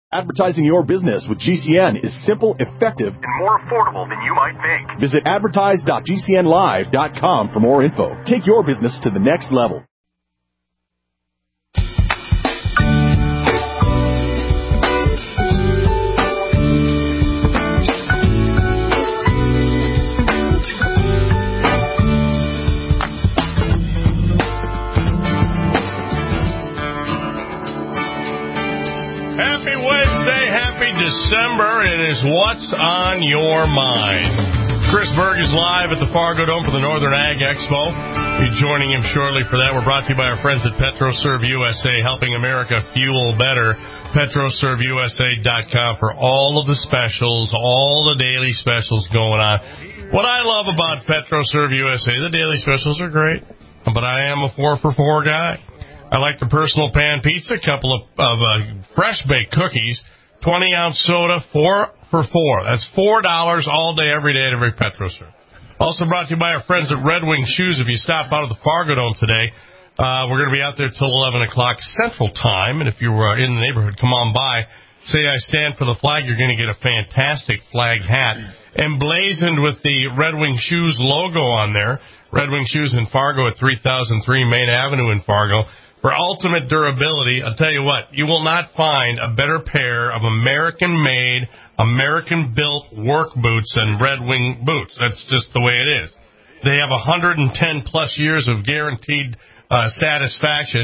Advertising your business with GCN is simple, effective, and more affordable than you might think. Visit advertise.gcnlive.com for more info. Take your business to the next level. Happy Wednesday, happy December. It is What's on Your Mind. Chris Berg is live at the Fargo Dome for the Northern Ag Expo. We'll be joining him shortly for that. We're brought to you by our friends at PetroServe USA, helping America fuel better. PetroServeUSA.com for all of the specials, all the daily specials going on. What I love about PetroServe USA, the daily specials are great, but I am a 4-for-4 guy. I like the personal pan pizza, a couple of fresh-baked cookies, 20-ounce soda, 4 for $4. That's $4 all day, every day at every PetroServe. Also brought to you by our friends at Red Wing Shoes. If you stop out of the Fargo Dome today, we're going to be out there till 11 o'clock Central Time. And if you're in the neighborhood, come on by. Say I stand for the flag. You're going to get a fantastic flag hat emblazoned with the Red Wing Shoes logo on there. Red Wing Shoes in Fargo at 3003 Main Avenue in Fargo. For ultimate durability, I'll tell you what, you will not find a better pair of American-made, American-built work boots than Red Wing boots. That's just the way it is. They have 110-plus years of guaranteed satisfaction.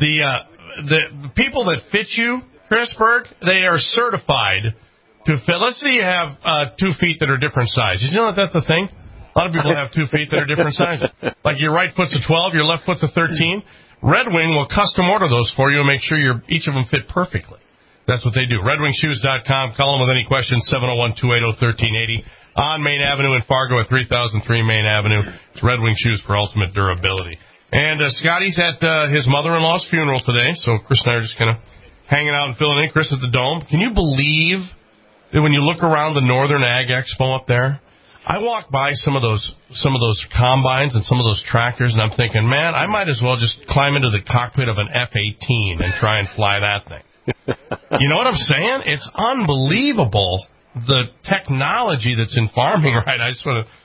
The people that fit you, Chris Berg, they are certified to fit. Let's say you have 2 feet that are different sizes. You know that's the thing? A lot of people have 2 feet that are different sizes. Like your right foot's a 12, your left foot's a 13. Red Wing will custom order those for you and make sure each of them fit perfectly. That's what they do. RedWingShoes.com. Call them with any questions, 701-280-1380. On Main Avenue in Fargo at 3003 Main Avenue. It's Red Wing Shoes for ultimate durability. And Scotty's at his mother-in-law's funeral today, so Chris and I are just kind of hanging out and filling in. Chris at the Dome. Can you believe that when you look around the Northern Ag Expo up there, I walk by some of those combines and some of those tractors, and I'm thinking, man, I might as well just climb into the cockpit of an F-18 and try and fly that thing. You know what I'm saying? It's unbelievable, the technology that's in farming, right? I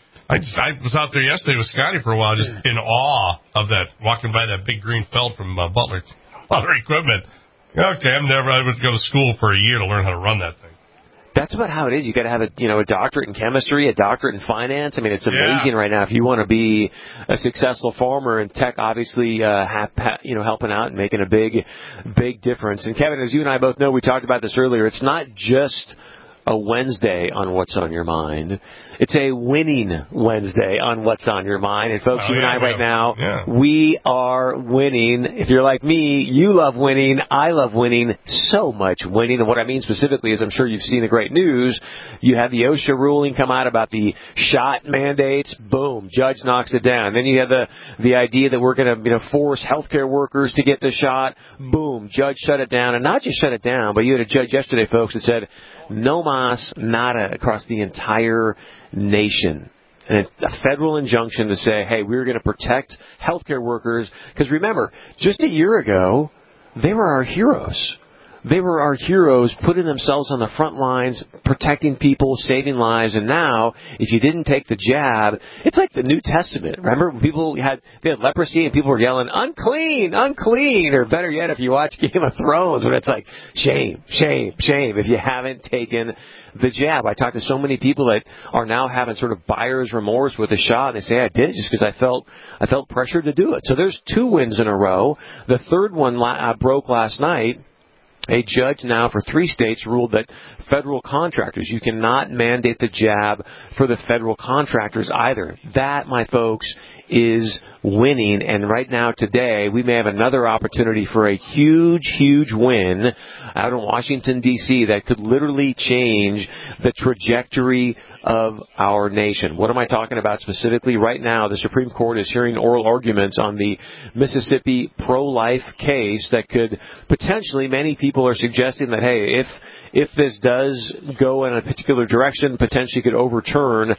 was out there yesterday with Scotty for a while, just in awe of that, walking by that big green felt from Butler Equipment. Okay, I would go to school for a year to learn how to run that thing. That's about how it is. You got to have a doctorate in chemistry, a doctorate in finance. I mean, it's amazing right now. If you want to be a successful farmer, and tech obviously, helping out and making a big difference. And Kevin, as you and I both know, we talked about this earlier. It's not just a Wednesday on What's on Your Mind. It's a winning Wednesday on What's on Your Mind. And folks, you and I right now, we are winning. If you're like me, you love winning. I love winning. So much winning. And what I mean specifically is, I'm sure you've seen the great news. You have the OSHA ruling come out about the shot mandates. Boom. Judge knocks it down. Then you have the idea that we're going to force healthcare workers to get the shot. Boom. Judge shut it down. And not just shut it down, but you had a judge yesterday, folks, that said no mas nada across the entire nation. And a federal injunction to say, hey, we're going to protect healthcare workers. Because remember, just a year ago, they were our heroes. They were our heroes, putting themselves on the front lines, protecting people, saving lives. And now, if you didn't take the jab, it's like the New Testament. Remember when they had leprosy and people were yelling, unclean, unclean. Or better yet, if you watch Game of Thrones, when it's like, shame, shame, shame, if you haven't taken the jab. I talked to so many people that are now having sort of buyer's remorse with the shot. And they say, I did it just because I felt pressured to do it. So there's 2 wins in a row. The third one broke last night. A judge now for 3 states ruled that federal contractors, you cannot mandate the jab for the federal contractors either. That, my folks, is winning. And right now, today, we may have another opportunity for a huge, huge win out in Washington, D.C. that could literally change the trajectory of our nation. What am I talking about specifically? Right now, the Supreme Court is hearing oral arguments on the Mississippi pro-life case that could potentially, many people are suggesting that, hey, if this does go in a particular direction, potentially could overturn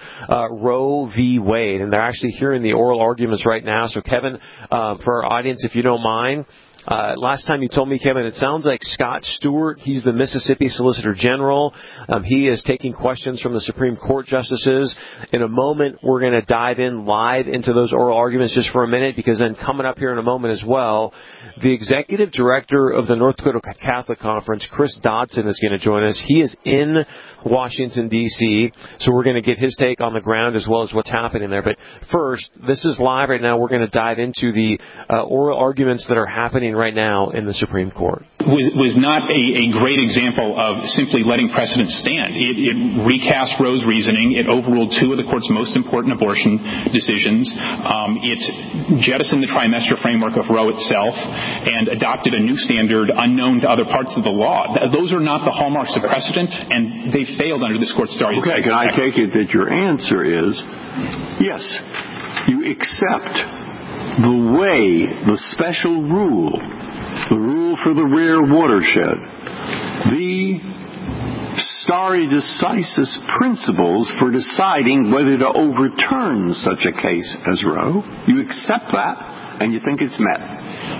Roe v. Wade. And they're actually hearing the oral arguments right now. So, Kevin, for our audience, if you don't mind, Last time you told me, Kevin, it sounds like Scott Stewart, he's the Mississippi Solicitor General. He is taking questions from the Supreme Court justices. In a moment, we're going to dive in live into those oral arguments just for a minute, because then coming up here in a moment as well, the executive director of the North Dakota Catholic Conference, Chris Dodson, is going to join us. He is in Washington, D.C., so we're going to get his take on the ground as well as what's happening there. But first, this is live right now. We're going to dive into the oral arguments that are happening right now in the Supreme Court. Was not a great example of simply letting precedent stand. It recast Roe's reasoning. It overruled two of the court's most important abortion decisions. It jettisoned the trimester framework of Roe itself and adopted a new standard unknown to other parts of the law. Those are not the hallmarks of precedent, and they failed under this court's stare decision. Okay, can I take it that your answer is yes, you accept the way, the special rule, the rule for the rare watershed, the stare decisis principles for deciding whether to overturn such a case as Roe. You accept that, and you think it's met.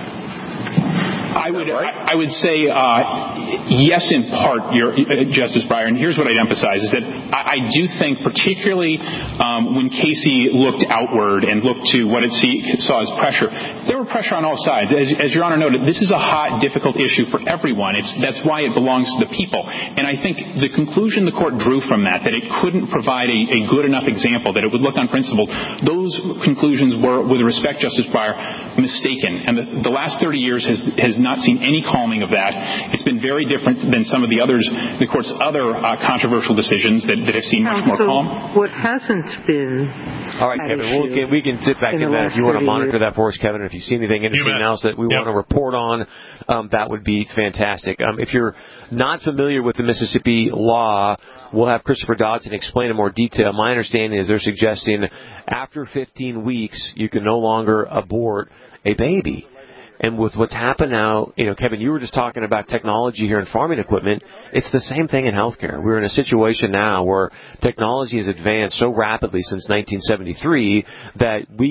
I would say yes, in part, Justice Breyer. And here's what I'd emphasize is that I do think, particularly when Casey looked outward and looked to what it saw as pressure, there were pressure on all sides. As Your Honor noted, this is a hot, difficult issue for everyone. That's why it belongs to the people. And I think the conclusion the court drew from that it couldn't provide a good enough example, that it would look unprincipled, those conclusions were, with respect, Justice Breyer, mistaken. And the last 30 years has not seen any calming of that. It's been very different than some of the court's other controversial decisions that have seen much more calm. What hasn't been... All right, Kevin, we can sit back in that if you want to monitor that for us, Kevin. If you see anything interesting else that we want to report on, that would be fantastic. If you're not familiar with the Mississippi law, we'll have Christopher Dodson explain in more detail. My understanding is they're suggesting after 15 weeks, you can no longer abort a baby. And with what's happened now, Kevin, you were just talking about technology here in farming equipment. It's the same thing in healthcare. We're in a situation now where technology has advanced so rapidly since 1973 that we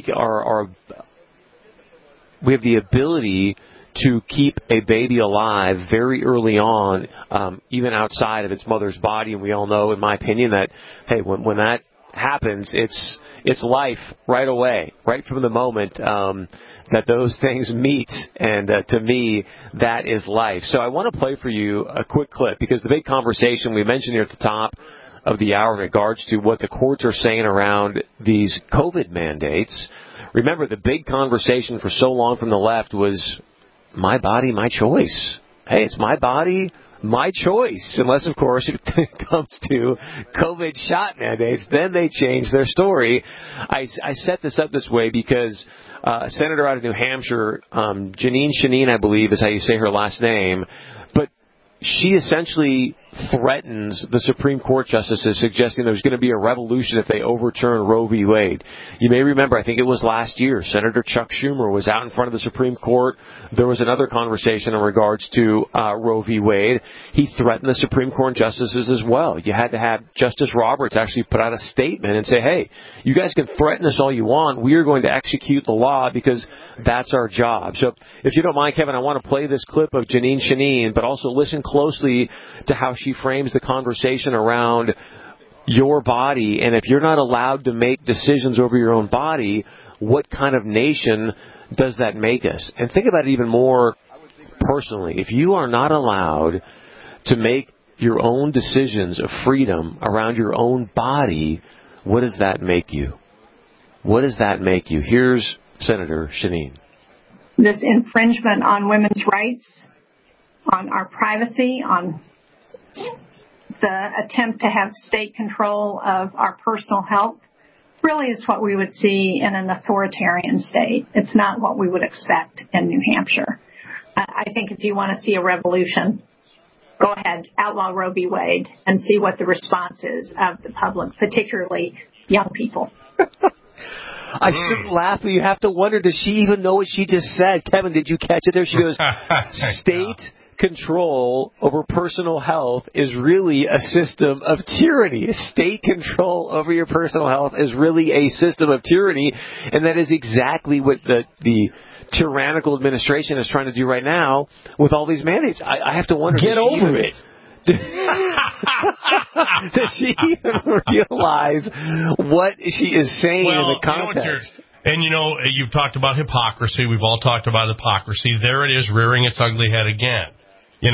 have the ability to keep a baby alive very early on, even outside of its mother's body. And we all know, in my opinion, that, hey, when that happens, it's life right away, right from the moment that those things meet, and to me, that is life. So I want to play for you a quick clip, because the big conversation we mentioned here at the top of the hour in regards to what the courts are saying around these COVID mandates. Remember, the big conversation for so long from the left was my body, my choice. Hey, it's my body, my choice, unless, of course, it comes to COVID shot mandates. Then they change their story. I set this up this way because a senator out of New Hampshire, Jeanine Shaheen, I believe is how you say her last name, but she essentially threatens the Supreme Court justices, suggesting there's going to be a revolution if they overturn Roe v. Wade. You may remember, I think it was last year, Senator Chuck Schumer was out in front of the Supreme Court. There was another conversation in regards to Roe v. Wade. He threatened the Supreme Court justices as well. You had to have Justice Roberts actually put out a statement and say, hey, you guys can threaten us all you want. We are going to execute the law because that's our job. So if you don't mind, Kevin, I want to play this clip of Jeanine Shaheen, but also listen closely to how she frames the conversation around your body. And if you're not allowed to make decisions over your own body, what kind of nation does that make us? And think about it even more personally. If you are not allowed to make your own decisions of freedom around your own body, what does that make you? What does that make you? Here's Senator Shaheen. This infringement on women's rights, on our privacy, on the attempt to have state control of our personal health, really is what we would see in an authoritarian state. It's not what we would expect in New Hampshire. I think if you want to see a revolution, go ahead, outlaw Roe v. Wade, and see what the response is of the public, particularly young people. I shouldn't laugh, but you have to wonder, does she even know what she just said? Kevin, did you catch it there? She goes, state control over personal health is really a system of tyranny. State control over your personal health is really a system of tyranny, and that is exactly what the tyrannical administration is trying to do right now with all these mandates. I have to wonder. Get over it. Does she even realize what she is saying in the context? And, you've talked about hypocrisy. We've all talked about hypocrisy. There it is, rearing its ugly head again. With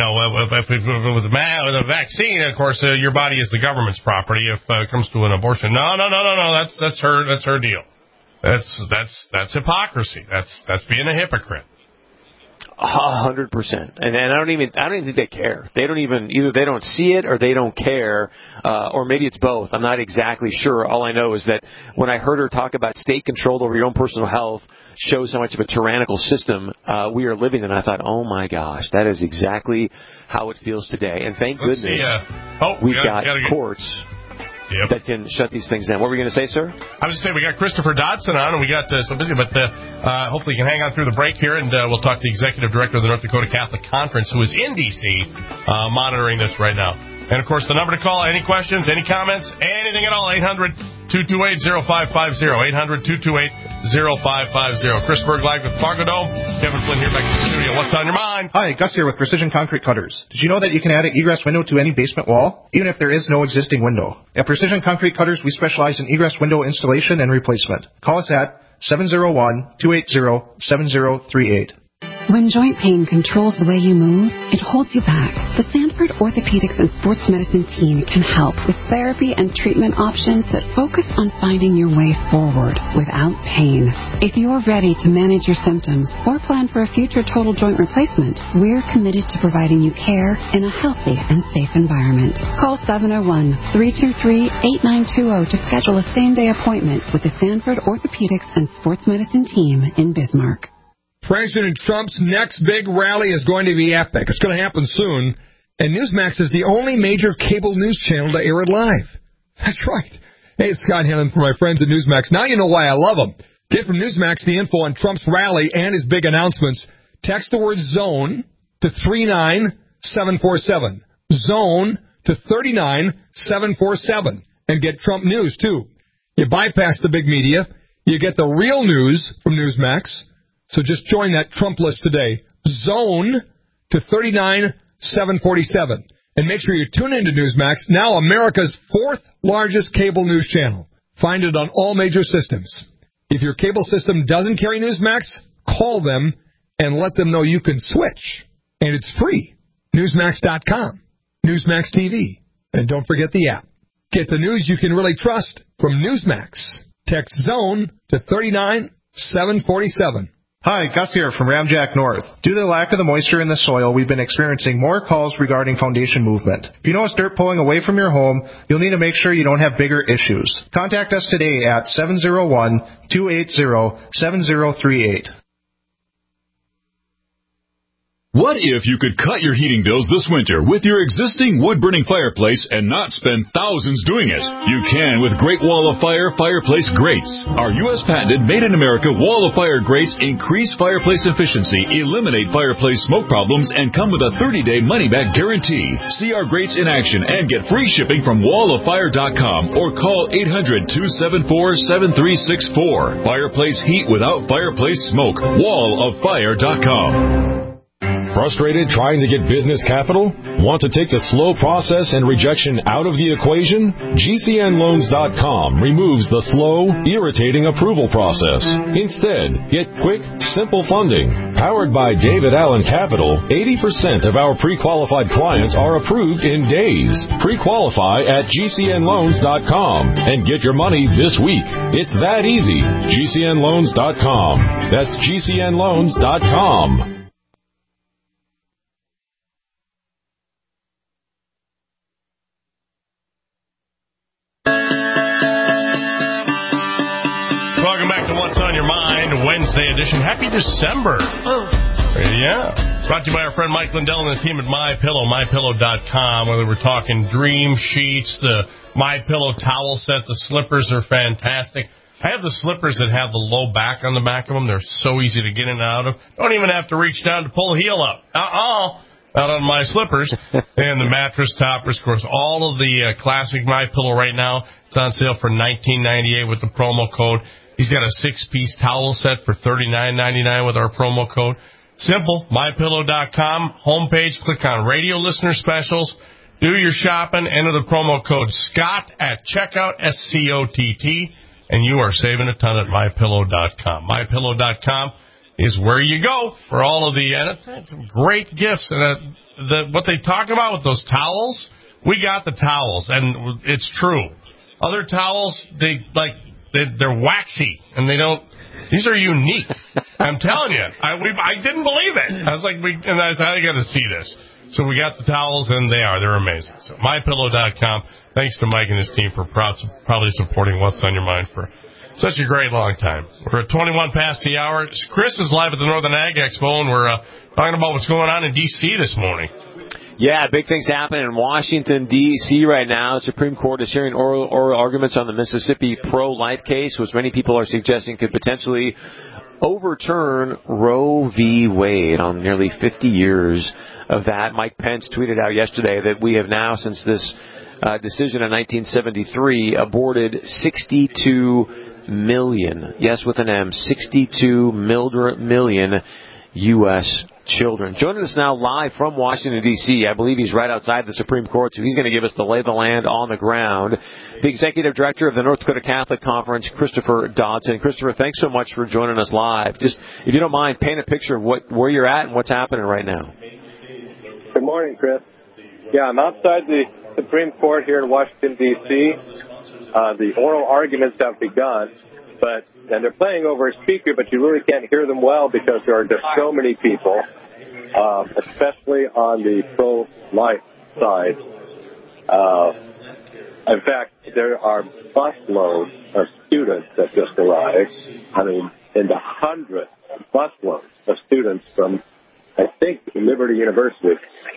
a vaccine, of course, your body is the government's property if it comes to an abortion. No. That's her deal. That's hypocrisy. That's being a hypocrite. 100%. And I don't even think they care. Either they don't see it or they don't care, or maybe it's both. I'm not exactly sure. All I know is that when I heard her talk about state control over your own personal health shows how much of a tyrannical system we are living in, I thought, oh my gosh, that is exactly how it feels today. And thank goodness we've got courts that can shut these things down. What were you going to say, sir? I was going to say we got Christopher Dodson on, and we got so busy, but hopefully you can hang on through the break here, and we'll talk to the executive director of the North Dakota Catholic Conference, who is in D.C. Monitoring this right now. And, of course, the number to call, any questions, any comments, anything at all, 800-228-0550, 800-228-0550. Chris Berg live with Fargo Dome. Kevin Flynn here back in the studio. What's on your mind? Hi, Gus here with Precision Concrete Cutters. Did you know that you can add an egress window to any basement wall, even if there is no existing window? At Precision Concrete Cutters, we specialize in egress window installation and replacement. Call us at 701-280-7038. When joint pain controls the way you move, it holds you back. The Sanford Orthopedics and Sports Medicine team can help with therapy and treatment options that focus on finding your way forward without pain. If you're ready to manage your symptoms or plan for a future total joint replacement, we're committed to providing you care in a healthy and safe environment. Call 701-323-8920 to schedule a same-day appointment with the Sanford Orthopedics and Sports Medicine team in Bismarck. President Trump's next big rally is going to be epic. It's going to happen soon. And Newsmax is the only major cable news channel to air it live. That's right. Hey, it's Scott Hannon for my friends at Newsmax. Now you know why I love them. Get from Newsmax the info on Trump's rally and his big announcements. Text the word ZONE to 39747. ZONE to 39747. And get Trump news, too. You bypass the big media. You get the real news from Newsmax. So just join that Trump list today. Zone to 39747. And make sure you tune into Newsmax, now America's fourth largest cable news channel. Find it on all major systems. If your cable system doesn't carry Newsmax, call them and let them know you can switch. And it's free. Newsmax.com. Newsmax TV. And don't forget the app. Get the news you can really trust from Newsmax. Text ZONE to 39747. Hi, Gus here from Ramjack North. Due to the lack of the moisture in the soil, we've been experiencing more calls regarding foundation movement. If you notice dirt pulling away from your home, you'll need to make sure you don't have bigger issues. Contact us today at 701-280-7038. What if you could cut your heating bills this winter with your existing wood-burning fireplace and not spend thousands doing it? You can with Great Wall of Fire fireplace grates. Our U.S. patented made-in-America Wall of Fire grates increase fireplace efficiency, eliminate fireplace smoke problems, and come with a 30-day money-back guarantee. See our grates in action and get free shipping from walloffire.com or call 800-274-7364. Fireplace heat without fireplace smoke. walloffire.com. Frustrated trying to get business capital? Want to take the slow process and rejection out of the equation? GCNLoans.com removes the slow, irritating approval process. Instead, get quick, simple funding. Powered by David Allen Capital, 80% of our pre-qualified clients are approved in days. Pre-qualify at GCNLoans.com and get your money this week. It's that easy. GCNLoans.com. That's GCNLoans.com. Wednesday edition. Happy December. Yeah. Brought to you by our friend Mike Lindell and the team at MyPillow, MyPillow.com. Whether we're talking dream sheets, the MyPillow towel set, the slippers are fantastic. I have the slippers that have the low back on the back of them. They're so easy to get in and out of. Don't even have to reach down to pull the heel up. out on my slippers. And the mattress toppers, of course, all of the classic MyPillow right now. It's on sale for $19.98 with the promo code. He's got a 6-piece towel set for $39.99 with our promo code. Simple, MyPillow.com, homepage, click on radio listener specials, do your shopping, enter the promo code SCOTT at checkout, SCOTT, and you are saving a ton at MyPillow.com. MyPillow.com is where you go for all of the great gifts. And what they talk about with those towels, we got the towels, and it's true. Other towels, they're waxy, and they don't. These are unique. I'm telling you. I didn't believe it. I was like, I said, I got to see this. So we got the towels, and they're amazing. So MyPillow.com. Thanks to Mike and his team for probably supporting What's on Your Mind for such a great long time. We're at 21 past the hour. Chris is live at the Northern Ag Expo, and we're talking about what's going on in D.C. this morning. Yeah, big things happening in Washington, D.C. right now. The Supreme Court is hearing oral arguments on the Mississippi pro-life case, which many people are suggesting could potentially overturn Roe v. Wade on nearly 50 years of that. Mike Pence tweeted out yesterday that we have now, since this decision in 1973, aborted 62 million, yes, with an M, 62 million U.S. children. Joining us now live from Washington, D.C., I believe he's right outside the Supreme Court, so he's going to give us the lay of the land on the ground. The Executive Director of the North Dakota Catholic Conference, Christopher Dodson. Christopher, thanks so much for joining us live. Just, if you don't mind, paint a picture of where you're at and what's happening right now. Good morning, Chris. Yeah, I'm outside the Supreme Court here in Washington, D.C. The oral arguments have begun, and they're playing over a speaker, but you really can't hear them well because there are just so many people, especially on the pro-life side. In fact, there are busloads of students that just arrived. I mean, in the hundreds, busloads of students from, I think, Liberty University.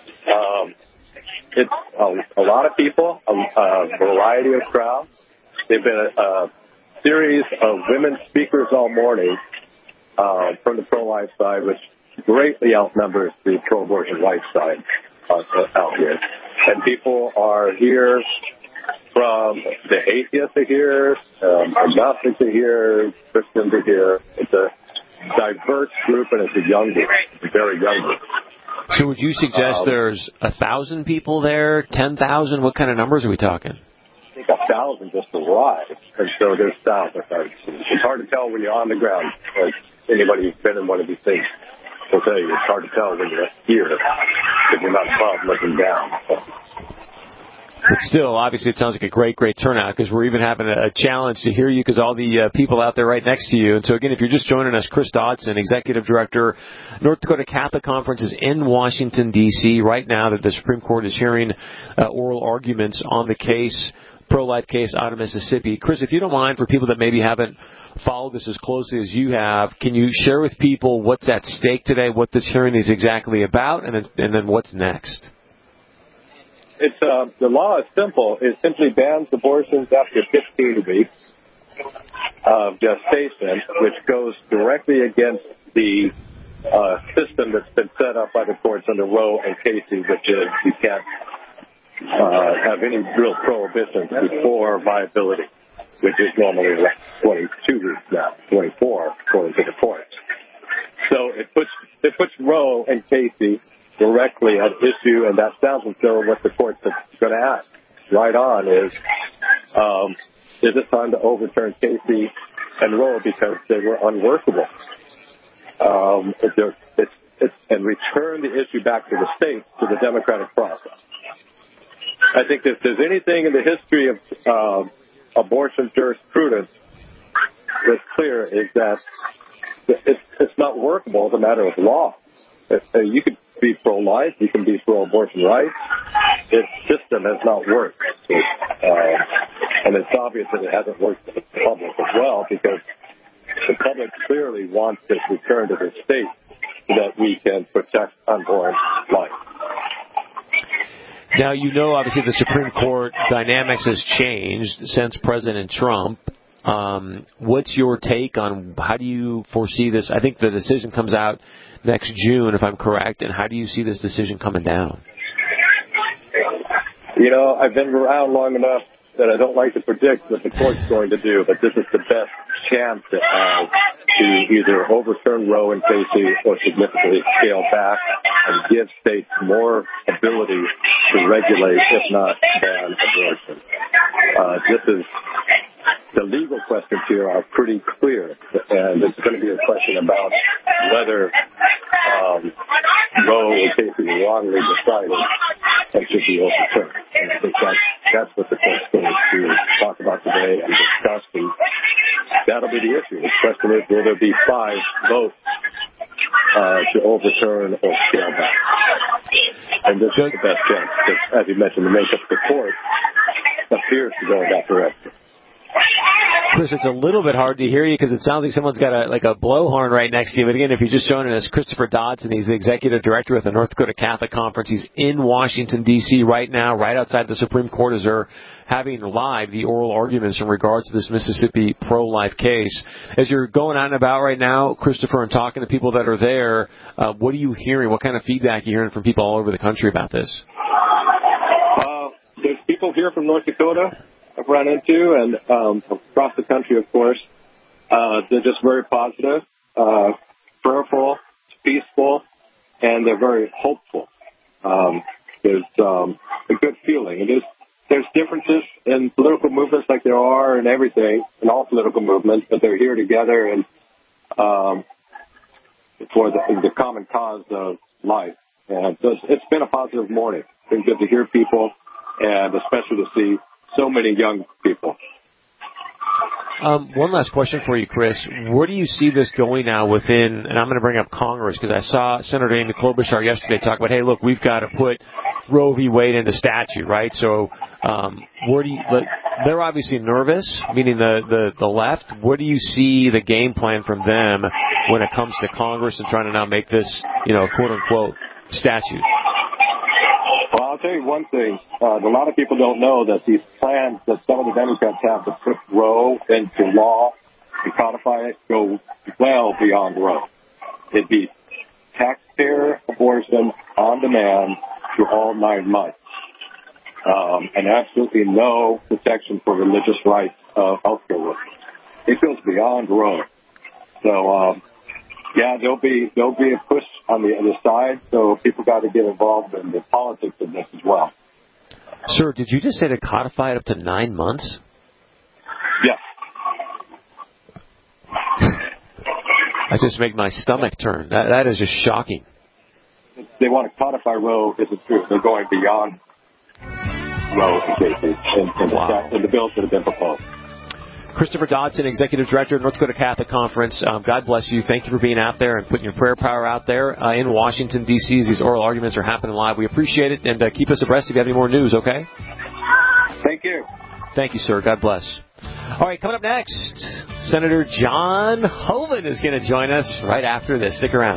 It's a lot of people, a variety of crowds. They've been a series of women speakers all morning from the pro-life side, which greatly outnumbers the pro-abortion life side out here. And people are here from the atheists are here, agnostics are here, Christians are here. It's a diverse group, and it's a young group, a very young group. So would you suggest there's 1,000 people there, 10,000? What kind of numbers are we talking? I think 1,000 just arrived, and so there's thousands. It's hard to tell when you're on the ground. As anybody who's been in one of these things will tell you, it's hard to tell when you're here if you're not above looking down. But still, obviously, it sounds like a great, great turnout because we're even having a challenge to hear you because all the people out there right next to you. And so, again, if you're just joining us, Chris Dodson, Executive Director, North Dakota Catholic Conference is in Washington, D.C. right now that the Supreme Court is hearing oral arguments on the case, pro-life case out of Mississippi. Chris, if you don't mind, for people that maybe haven't followed this as closely as you have, can you share with people what's at stake today, what this hearing is exactly about, and then what's next? It's the law is simple. It simply bans abortions after 15 weeks of gestation, which goes directly against the system that's been set up by the courts under Roe and Casey, which is you can't have any real prohibitions before viability, which is normally 22 weeks now, 24 according to the courts. So it puts Roe and Casey directly at issue, and that sounds as though what the courts are going to ask right on is it time to overturn Casey and Roe because they were unworkable? And return the issue back to the states, to the democratic process. I think if there's anything in the history of abortion jurisprudence that's clear is that it's not workable as a matter of law. You could be pro-life, you can be pro-abortion rights. Its system has not worked. And it's obvious that it hasn't worked for the public as well because the public clearly wants this return to the state so that we can protect unborn life. Now, you know, obviously, the Supreme Court dynamics has changed since President Trump. What's your take on how do you foresee this? I think the decision comes out next June, if I'm correct, and how do you see this decision coming down? I've been around long enough that I don't like to predict what the court's going to do, but this is the best chance it has to either overturn Roe and Casey or significantly scale back and give states more ability to regulate, if not ban, abortion. The legal questions here are pretty clear, and it's going to be a question about whether Roe and Casey were wrongly decided and should be overturned. And I think that's what the court's going to talk about today and discuss, and that'll be the issue. The question is, will there be 5 votes to overturn or scale back? And this is the best chance, because, as you mentioned, the makeup of the court appears to go in that direction. Chris, it's a little bit hard to hear you because it sounds like someone's got a blowhorn right next to you. But again, if you're just joining us, Christopher Dodson, he's the executive director of the North Dakota Catholic Conference. He's in Washington, D.C. right now, right outside the Supreme Court as they're having live the oral arguments in regards to this Mississippi pro-life case. As you're going out and about right now, Christopher, and talking to people that are there, what are you hearing? What kind of feedback are you hearing from people all over the country about this? There's people here from North Dakota I've run into, and across the country, of course. They're just very positive, prayerful, peaceful, and they're very hopeful. There's a good feeling. There's differences in political movements like there are in everything, in all political movements, but they're here together and for the common cause of life. And so it's been a positive morning. It's been good to hear people, and especially to see so many young people. One last question for you, Chris. Where do you see this going now within, and I'm going to bring up Congress, because I saw Senator Amy Klobuchar yesterday talk about, hey, look, we've got to put Roe v. Wade into statute, right? So they're obviously nervous, meaning the left. Where do you see the game plan from them when it comes to Congress and trying to now make this, quote-unquote, statute? Well, I'll tell you one thing. A lot of people don't know that these plans that some of the Democrats have to put Roe into law and codify it go well beyond Roe. It'd be taxpayer abortion on demand for all 9 months. And absolutely no protection for religious rights of healthcare workers. It goes beyond Roe. So, there'll be a push on the other side, so people got to get involved in the politics of this as well. Sir, did you just say to codify it up to 9 months? Yes. That just made my stomach turn. That is just shocking. They want to codify Roe. This is true. They're going beyond Roe in the bills that have been proposed. Christopher Dodson, Executive Director of North Dakota Catholic Conference. God bless you. Thank you for being out there and putting your prayer power out there in Washington, D.C. as these oral arguments are happening live. We appreciate it, and keep us abreast if you have any more news, okay? Thank you. Thank you, sir. God bless. All right, coming up next, Senator John Hoeven is going to join us right after this. Stick around.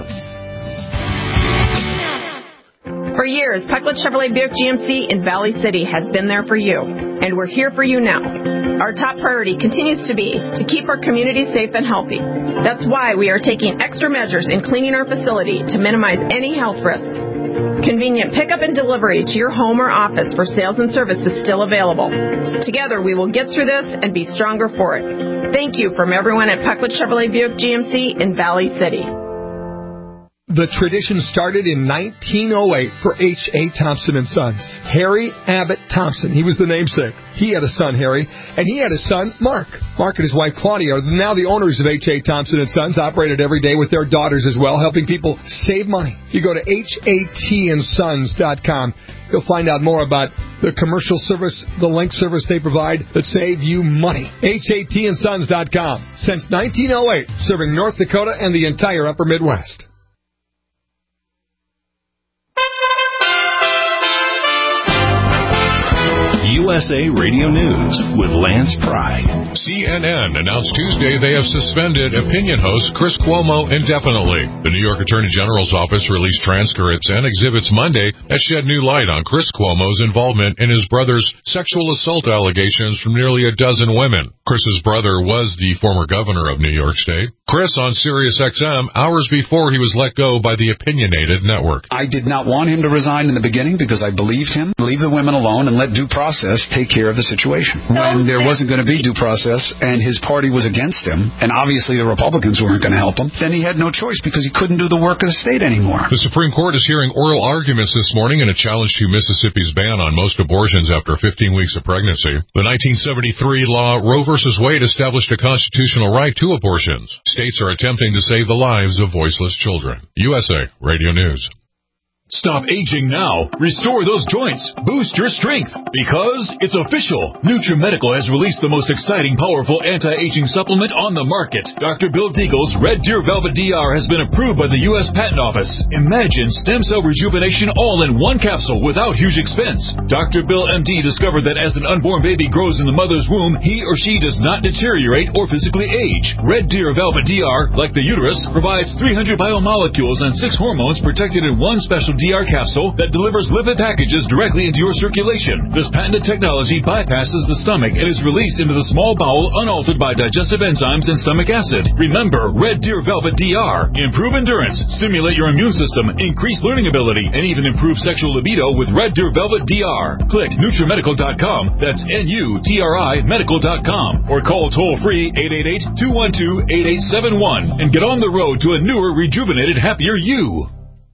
For years, Pecklet Chevrolet Buick GMC in Valley City has been there for you, and we're here for you now. Our top priority continues to be to keep our community safe and healthy. That's why we are taking extra measures in cleaning our facility to minimize any health risks. Convenient pickup and delivery to your home or office for sales and service is still available. Together, we will get through this and be stronger for it. Thank you from everyone at Pecklet Chevrolet Buick GMC in Valley City. The tradition started in 1908 for H.A. Thompson & Sons. Harry Abbott Thompson, he was the namesake. He had a son, Harry, and he had a son, Mark. Mark and his wife, Claudia, are now the owners of H.A. Thompson & Sons, operated every day with their daughters as well, helping people save money. If you go to hatandsons.com, you'll find out more about the commercial service, the link service they provide that save you money. hatandsons.com. Since 1908, serving North Dakota and the entire upper Midwest. USA Radio News with Lance Pride. CNN announced Tuesday they have suspended opinion host Chris Cuomo indefinitely. The New York Attorney General's office released transcripts and exhibits Monday that shed new light on Chris Cuomo's involvement in his brother's sexual assault allegations from nearly a dozen women. Chris's brother was the former governor of New York State. Chris on SiriusXM hours before he was let go by the opinionated network. I did not want him to resign in the beginning because I believed him. Leave the women alone and let due process take care of the situation. When there wasn't going to be due process and his party was against him, and obviously the Republicans weren't going to help him, then he had no choice because he couldn't do the work of the state anymore. The Supreme Court is hearing oral arguments this morning in a challenge to Mississippi's ban on most abortions after 15 weeks of pregnancy. The 1973 law Roe v. Wade established a constitutional right to abortions. States are attempting to save the lives of voiceless children. USA Radio News. Stop aging now. Restore those joints. Boost your strength. Because it's official. NutriMedical has released the most exciting, powerful anti-aging supplement on the market. Dr. Bill Deagle's Red Deer Velvet DR has been approved by the U.S. Patent Office. Imagine stem cell rejuvenation all in one capsule without huge expense. Dr. Bill MD discovered that as an unborn baby grows in the mother's womb, he or she does not deteriorate or physically age. Red Deer Velvet DR, like the uterus, provides 300 biomolecules and 6 hormones protected in one special DR capsule that delivers lipid packages directly into your circulation. This patented technology bypasses the stomach and is released into the small bowel unaltered by digestive enzymes and stomach acid. Remember, Red Deer Velvet DR. Improve endurance, stimulate your immune system, increase learning ability, and even improve sexual libido with Red Deer Velvet DR. Click NutriMedical.com, that's NUTRI Medical.com, or call toll-free 888-212-8871 and get on the road to a newer, rejuvenated, happier you.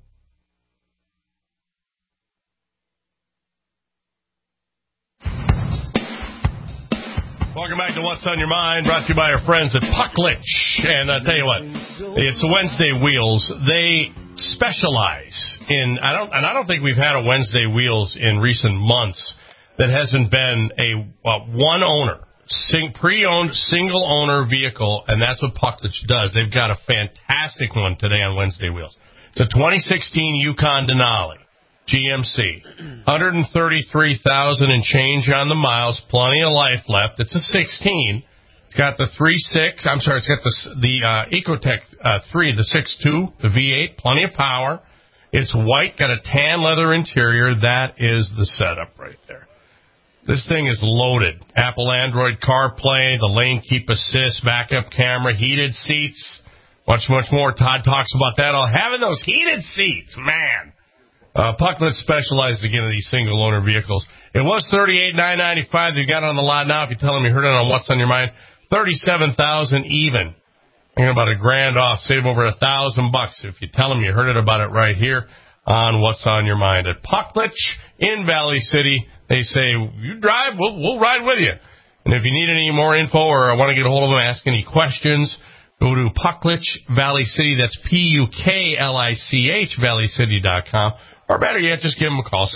Welcome back to What's on Your Mind, brought to you by our friends at Pucklich. And I'll tell you what, it's Wednesday Wheels. They specialize in, I don't think we've had a Wednesday Wheels in recent months that hasn't been a one owner, pre-owned, single owner vehicle, and that's what Pucklich does. They've got a fantastic one today on Wednesday Wheels. It's a 2016 Yukon Denali. GMC, 133,000 and change on the miles, plenty of life left. It's a 16. It's got the 3.6. I'm sorry, it's got the Ecotec 3, the 6.2, the V8, plenty of power. It's white, got a tan leather interior. That is the setup right there. This thing is loaded. Apple Android CarPlay, the lane keep assist, backup camera, heated seats, much more. Todd talks about that. Having those heated seats, man. Pucklich specializes again in these single-owner vehicles. It was $38,995. They've got it on the lot now. If you tell them you heard it on What's on Your Mind, $37,000 even. You're about $1,000 off. Save over $1,000 if you tell them you heard it about it right here on What's on Your Mind at Pucklich in Valley City. They say, you drive, we'll ride with you. And if you need any more info or want to get a hold of them, ask any questions, go to Pucklich Valley City. That's PUKLICH ValleyCity.com. Or better yet, just give them a call,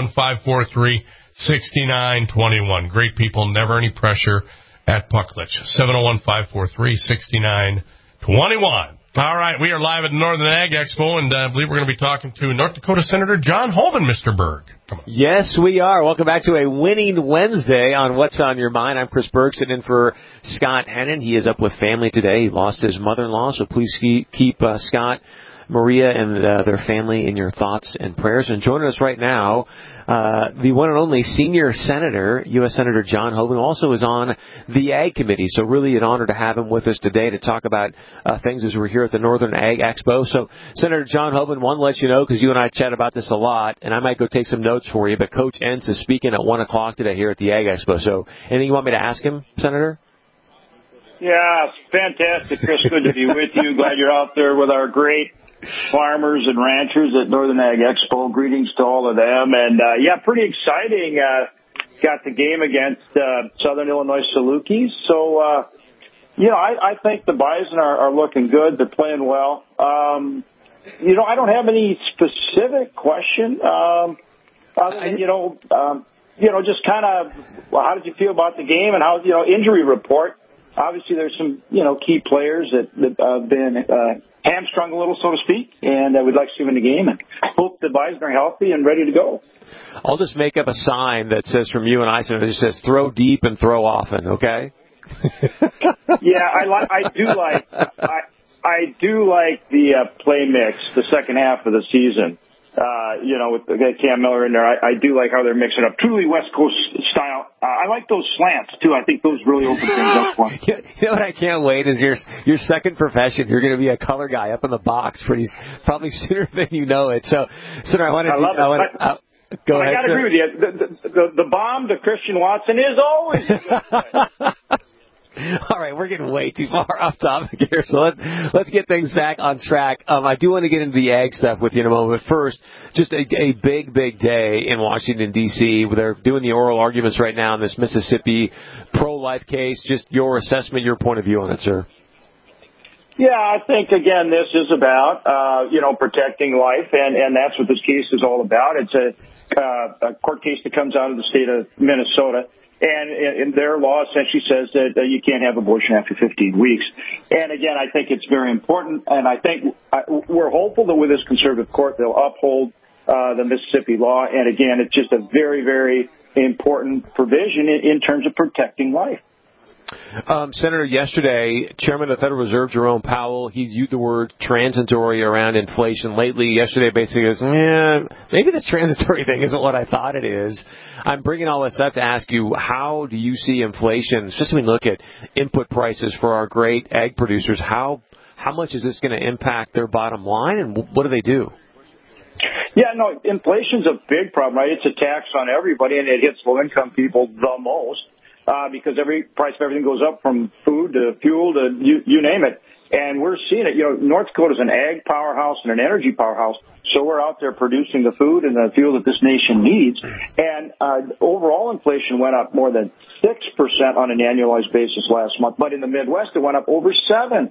701-543-6921. Great people, never any pressure at Pucklich. 701-543-6921. All right, we are live at the Northern Ag Expo, and I believe we're going to be talking to North Dakota Senator John Hoeven, Mr. Berg. Come on. Yes, we are. Welcome back to a winning Wednesday on What's on Your Mind. I'm Chris Berg, sitting in for Scott Hennon. He is up with family today. He lost his mother-in-law, so please keep Scott, Maria, and their family in your thoughts and prayers. And joining us right now, the one and only senior senator, U.S. Senator John Hoeven, also is on the Ag Committee. So really an honor to have him with us today to talk about things as we're here at the Northern Ag Expo. So Senator John Hoeven, wanted to let you know, because you and I chat about this a lot, and I might go take some notes for you, but Coach Entz is speaking at 1 o'clock today here at the Ag Expo. So anything you want me to ask him, Senator? Yeah, it's fantastic, Chris. Good to be with you. Glad you're out there with our great farmers and ranchers at Northern Ag Expo. Greetings to all of them. And, pretty exciting. Got the game against Southern Illinois Salukis. So, I think the Bison are looking good. They're playing well. I don't have any specific question. Other than, just kind of, how did you feel about the game and how, injury report. obviously there's some, key players that have been hamstrung a little, so to speak, and we'd like to see them in the game and hope the Bison are healthy and ready to go. I'll just make up a sign that says from you and I, so it just says throw deep and throw often, okay? Yeah, I do like the play mix the second half of the season. With Cam Miller in there, I do like how they're mixing up. Truly West Coast style. I like those slants, too. I think those really open things up for me. You know what I can't wait is your second profession. You're going to be a color guy up in the box probably sooner than you know it. So I want to go ahead. I got to agree with you. The bomb to Christian Watson is always All right, we're getting way too far off topic here, so let's get things back on track. I do want to get into the ag stuff with you in a moment, but first, just a big day in Washington, D.C. They're doing the oral arguments right now in this Mississippi pro-life case. Just your assessment, your point of view on it, sir. Yeah, I think, again, this is about, protecting life, and that's what this case is all about. It's a court case that comes out of the state of Minnesota. And their law essentially says that you can't have abortion after 15 weeks. And again, I think it's very important. And I think we're hopeful that with this conservative court, they'll uphold the Mississippi law. And again, it's just a very, very important provision in terms of protecting life. Senator, yesterday, Chairman of the Federal Reserve, Jerome Powell, he's used the word transitory around inflation lately. Yesterday, basically goes, maybe this transitory thing isn't what I thought it is. I'm bringing all this up to ask you, how do you see inflation, especially when we look at input prices for our great ag producers, how much is this going to impact their bottom line, and what do they do? Yeah, no, inflation's a big problem, right? It's a tax on everybody, and it hits low-income people the most. Because every price of everything goes up, from food to fuel to you name it. And we're seeing it. North Dakota's an ag powerhouse and an energy powerhouse. So we're out there producing the food and the fuel that this nation needs. And overall inflation went up more than 6% on an annualized basis last month. But in the Midwest, it went up over 7%.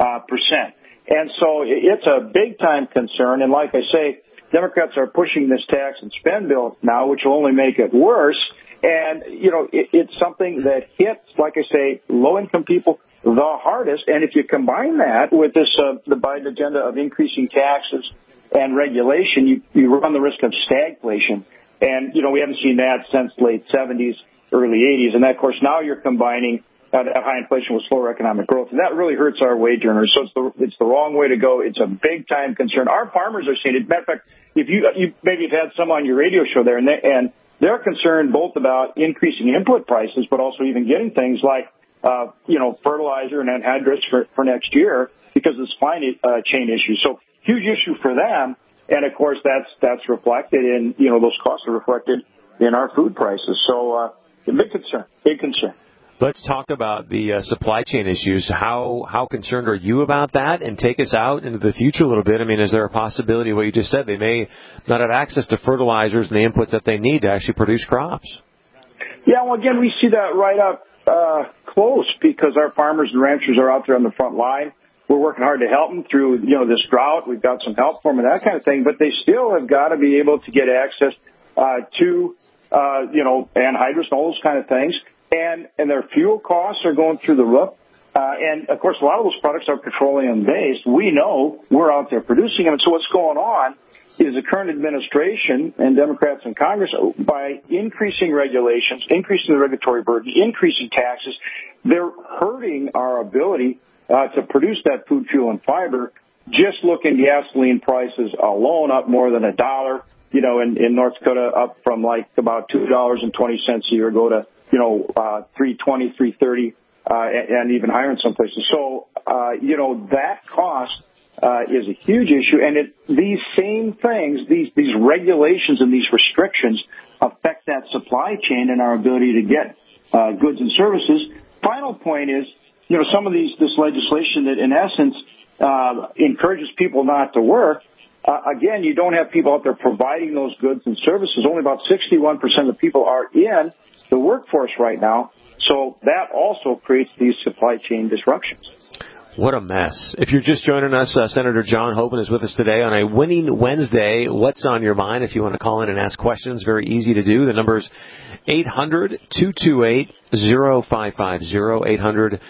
And so it's a big-time concern. And like I say, Democrats are pushing this tax and spend bill now, which will only make it worse. And, it's something that hits, like I say, low-income people the hardest. And if you combine that with this, the Biden agenda of increasing taxes and regulation, you run the risk of stagflation. And, we haven't seen that since late 70s, early 80s. And that, of course, now you're combining high inflation with slower economic growth. And that really hurts our wage earners. So it's the wrong way to go. It's a big-time concern. Our farmers are seeing it. Matter of fact, if you maybe have had some on your radio show there, and they're concerned both about increasing input prices, but also even getting things like, fertilizer and anhydrous for next year because of the supply chain issue. So huge issue for them. And of course, that's reflected in, those costs are reflected in our food prices. So, big concern. Let's talk about the supply chain issues. How concerned are you about that? And take us out into the future a little bit. I mean, is there a possibility, what you just said, they may not have access to fertilizers and the inputs that they need to actually produce crops? Yeah, well, again, we see that right up close because our farmers and ranchers are out there on the front line. We're working hard to help them through, this drought. We've got some help for them and that kind of thing. But they still have got to be able to get access to, anhydrous and all those kind of things. And their fuel costs are going through the roof. And, of course, a lot of those products are petroleum-based. We know we're out there producing them. And so what's going on is the current administration and Democrats in Congress, by increasing regulations, increasing the regulatory burden, increasing taxes, they're hurting our ability to produce that food, fuel, and fiber. Just look at gasoline prices alone, up more than $1. In North Dakota, up from like about $2.20 a year ago to $3.20, $3.30, and even higher in some places. So, that cost is a huge issue. And these same things, these regulations and these restrictions affect that supply chain and our ability to get goods and services. Final point is, some of this legislation that in essence encourages people not to work. Again, you don't have people out there providing those goods and services. Only about 61% of the people are in the workforce right now. So that also creates these supply chain disruptions. What a mess. If you're just joining us, Senator John Hoeven is with us today on a winning Wednesday. What's on your mind? If you want to call in and ask questions, very easy to do. The number is 800-228-0550,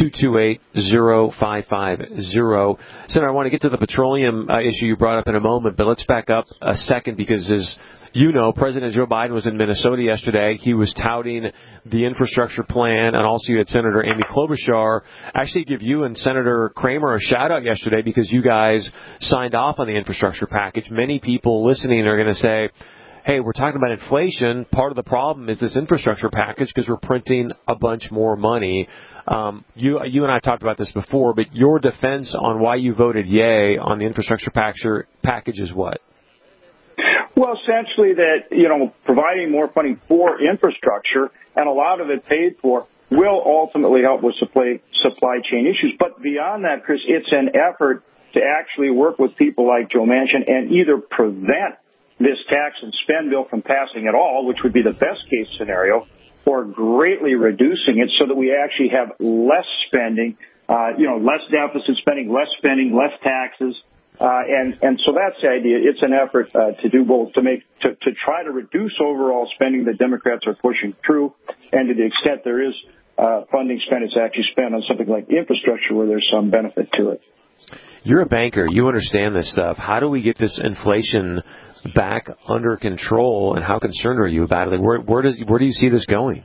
800-228-0550. Senator, I want to get to the petroleum issue you brought up in a moment, but let's back up a second because as you know, President Joe Biden was in Minnesota yesterday. He was touting the infrastructure plan, and also you had Senator Amy Klobuchar actually give you and Senator Kramer a shout-out yesterday because you guys signed off on the infrastructure package. Many people listening are going to say, hey, we're talking about inflation. Part of the problem is this infrastructure package because we're printing a bunch more money. You and I talked about this before, but your defense on why you voted yay on the infrastructure package is what? Well, essentially that, providing more funding for infrastructure and a lot of it paid for will ultimately help with supply chain issues. But beyond that, Chris, it's an effort to actually work with people like Joe Manchin and either prevent this tax and spend bill from passing at all, which would be the best case scenario, or greatly reducing it so that we actually have less spending, less deficit spending, less taxes. And so that's the idea. It's an effort to do both, to try to reduce overall spending that Democrats are pushing through, and to the extent there is funding spent, it's actually spent on something like infrastructure where there's some benefit to it. You're a banker. You understand this stuff. How do we get this inflation back under control, and how concerned are you about it? Where do you see this going?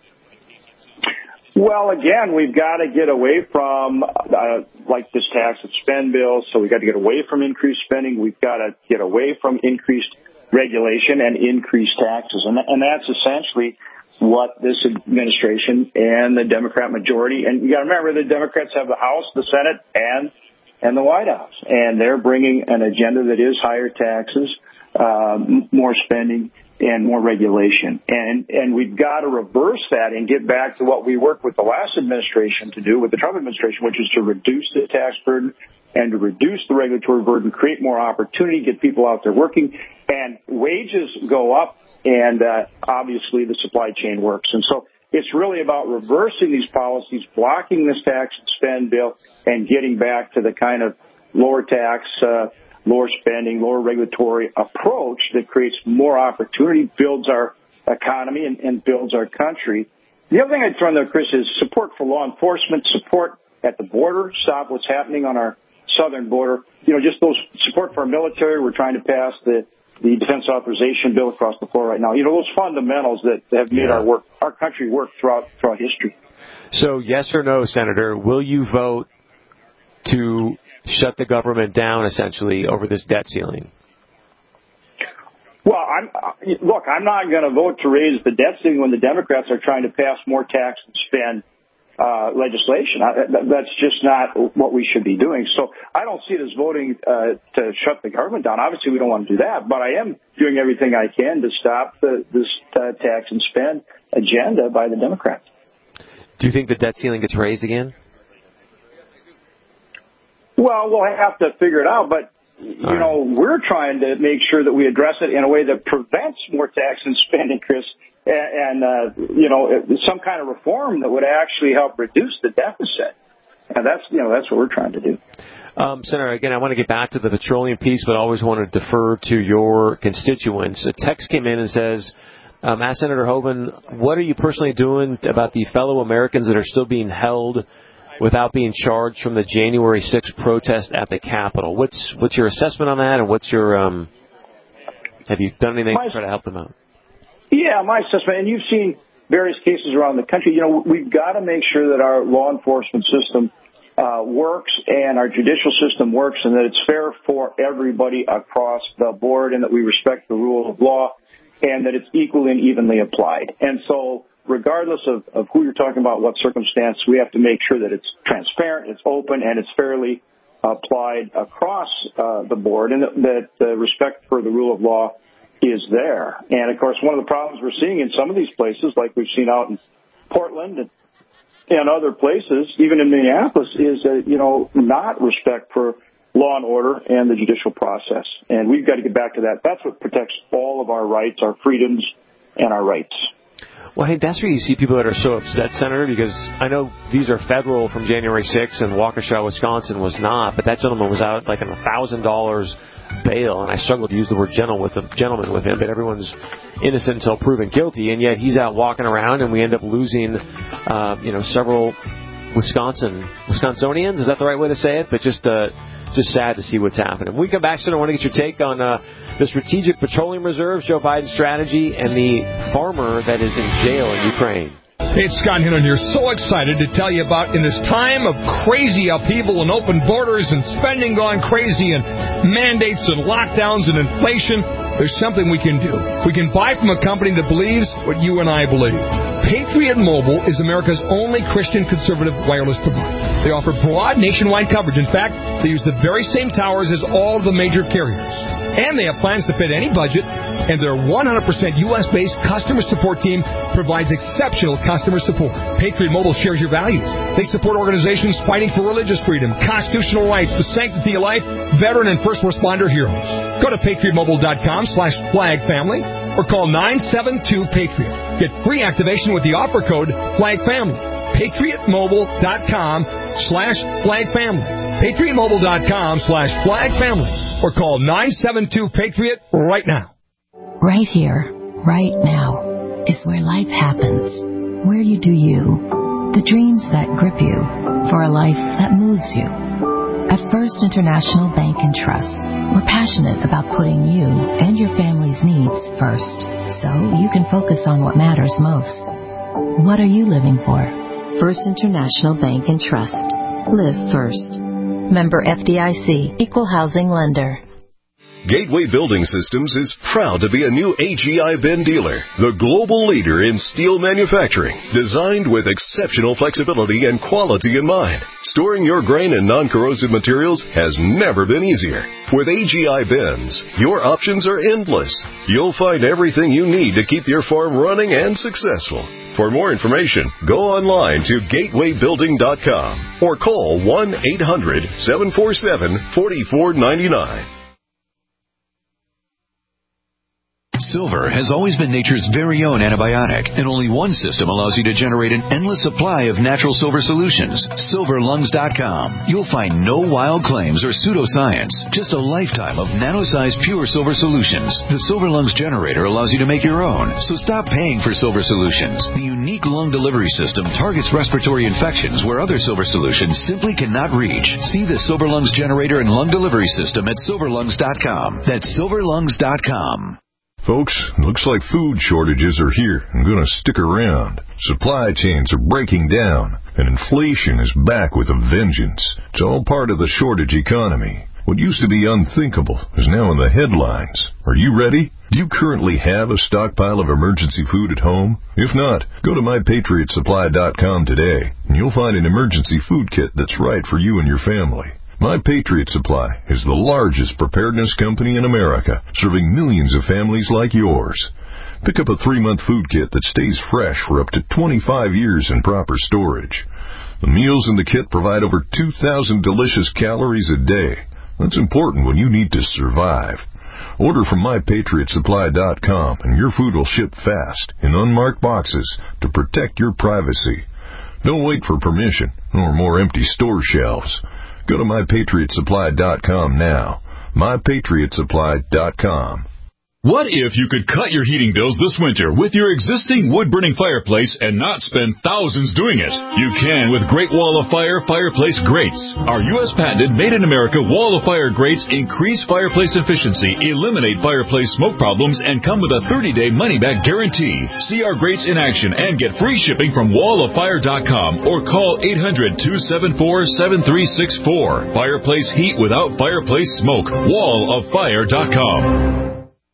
Well, again, we've got to get away from, this tax and spend bill. So we've got to get away from increased spending. We've got to get away from increased regulation and increased taxes. And that's essentially what this administration and the Democrat majority, and you got to remember the Democrats have the House, the Senate, and the White House. And they're bringing an agenda that is higher taxes, more spending, and more regulation. And we've got to reverse that and get back to what we worked with the last administration to do, with the Trump administration, which is to reduce the tax burden and to reduce the regulatory burden, create more opportunity, get people out there working, and wages go up, and obviously the supply chain works. And so it's really about reversing these policies, blocking this tax and spend bill, and getting back to the kind of lower tax, lower spending, lower regulatory approach that creates more opportunity, builds our economy, and builds our country. The other thing I'd throw in there, Chris, is support for law enforcement, support at the border, stop what's happening on our southern border. Just those support for our military. We're trying to pass the defense authorization bill across the floor right now. Those fundamentals that have made our country work throughout history. So yes or no, Senator, will you vote to shut the government down, essentially, over this debt ceiling? Well, I'm not going to vote to raise the debt ceiling when the Democrats are trying to pass more tax and spend legislation. That's just not what we should be doing. So I don't see it as voting to shut the government down. Obviously, we don't want to do that, but I am doing everything I can to stop this tax and spend agenda by the Democrats. Do you think the debt ceiling gets raised again? Well, we'll have to figure it out, but, we're trying to make sure that we address it in a way that prevents more tax and spending, Chris, and some kind of reform that would actually help reduce the deficit. And that's what we're trying to do. Senator, again, I want to get back to the petroleum piece, but I always want to defer to your constituents. A text came in and says, ask Senator Hoeven, what are you personally doing about the fellow Americans that are still being held without being charged from the January 6th protest at the Capitol? What's your assessment on that, and what's your have you done anything to try to help them out? Yeah, my assessment, and you've seen various cases around the country. We've got to make sure that our law enforcement system works and our judicial system works, and that it's fair for everybody across the board, and that we respect the rule of law, and that it's equally and evenly applied. And so, regardless of who you're talking about, what circumstance, we have to make sure that it's transparent, it's open, and it's fairly applied across the board, and that the respect for the rule of law is there. And, of course, one of the problems we're seeing in some of these places, like we've seen out in Portland and other places, even in Minneapolis, is not respect for law and order and the judicial process. And we've got to get back to that. That's what protects all of our rights, our freedoms, and our rights. Well, hey, that's where you see people that are so upset, Senator, because I know these are federal from January 6th, and Waukesha, Wisconsin was not, but that gentleman was out like on $1,000 bail, and I struggled to use the word gentleman with him, but everyone's innocent until proven guilty, and yet he's out walking around, and we end up losing, several Wisconsinians. Is that the right way to say it? But just sad to see what's happening. When we come back, Senator, I want to get your take on the Strategic Petroleum Reserves, Joe Biden's strategy, and the farmer that is in jail in Ukraine. Hey, it's Scott Hinton here. So excited to tell you about, in this time of crazy upheaval and open borders and spending gone crazy and mandates and lockdowns and inflation, there's something we can do. We can buy from a company that believes what you and I believe. Patriot Mobile is America's only Christian conservative wireless provider. They offer broad nationwide coverage. In fact, they use the very same towers as all the major carriers. And they have plans to fit any budget, and their 100% U.S.-based customer support team provides exceptional customer support. Patriot Mobile shares your values. They support organizations fighting for religious freedom, constitutional rights, the sanctity of life, veteran and first responder heroes. Go to patriotmobile.com/flagfamily or call 972-PATRIOT. Get free activation with the offer code FLAGFAMILY. patriotmobile.com/flagfamily. patriotmobile.com/flagfamily. Or call 972-PATRIOT right now. Right here, right now, is where life happens. Where you do you. The dreams that grip you for a life that moves you. At First International Bank and Trust, we're passionate about putting you and your family's needs first, so you can focus on what matters most. What are you living for? First International Bank and Trust. Live first. Member FDIC, Equal Housing Lender. Gateway Building Systems is proud to be a new AGI bin dealer, the global leader in steel manufacturing, designed with exceptional flexibility and quality in mind. Storing your grain and non-corrosive materials has never been easier. With AGI bins, your options are endless. You'll find everything you need to keep your farm running and successful. For more information, go online to gatewaybuilding.com or call 1-800-747-4499. Silver has always been nature's very own antibiotic, and only one system allows you to generate an endless supply of natural silver solutions. SilverLungs.com. You'll find no wild claims or pseudoscience, just a lifetime of nano-sized pure silver solutions. The Silver Lungs generator allows you to make your own, so stop paying for silver solutions. The unique lung delivery system targets respiratory infections where other silver solutions simply cannot reach. See the Silver Lungs generator and lung delivery system at SilverLungs.com. That's SilverLungs.com. Folks, looks like food shortages are here and going to stick around. Supply chains are breaking down, and inflation is back with a vengeance. It's all part of the shortage economy. What used to be unthinkable is now in the headlines. Are you ready? Do you currently have a stockpile of emergency food at home? If not, go to MyPatriotSupply.com today, and you'll find an emergency food kit that's right for you and your family. My Patriot Supply is the largest preparedness company in America, serving millions of families like yours. Pick up a 3-month food kit that stays fresh for up to 25 years in proper storage. The meals in the kit provide over 2,000 delicious calories a day. That's important when you need to survive. Order from MyPatriotSupply.com and your food will ship fast in unmarked boxes to protect your privacy. Don't wait for permission or more empty store shelves. Go to MyPatriotSupply.com now. MyPatriotSupply.com. What if you could cut your heating bills this winter with your existing wood-burning fireplace and not spend thousands doing it? You can with Great Wall of Fire fireplace grates. Our U.S. patented made-in-America Wall of Fire grates increase fireplace efficiency, eliminate fireplace smoke problems, and come with a 30-day money-back guarantee. See our grates in action and get free shipping from walloffire.com or call 800-274-7364. Fireplace heat without fireplace smoke. walloffire.com.